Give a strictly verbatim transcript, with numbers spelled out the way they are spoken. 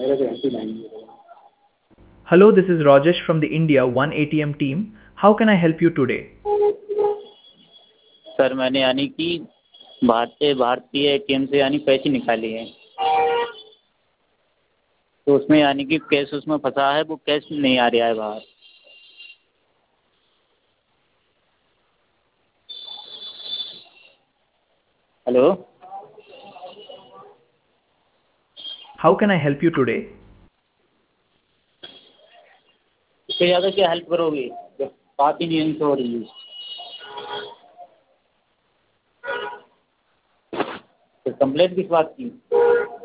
मेरे तो ऐसी नहीं है। Hello, this is Rajesh from the India one A T M team. How can I help you today? Sir मैंने यानी कि भारतीय भारतीय एटीएम से यानी पैसे निकाले हैं, तो उसमें यानी कि कैश उसमें फंसा है, वो कैश नहीं आ रहा है बाहर। Hello. How can I help you today? इससे ज़्यादा क्या हेल्प करोगे जब बात ही नहीं हो रही है? तो कंप्लेंट किस बात की?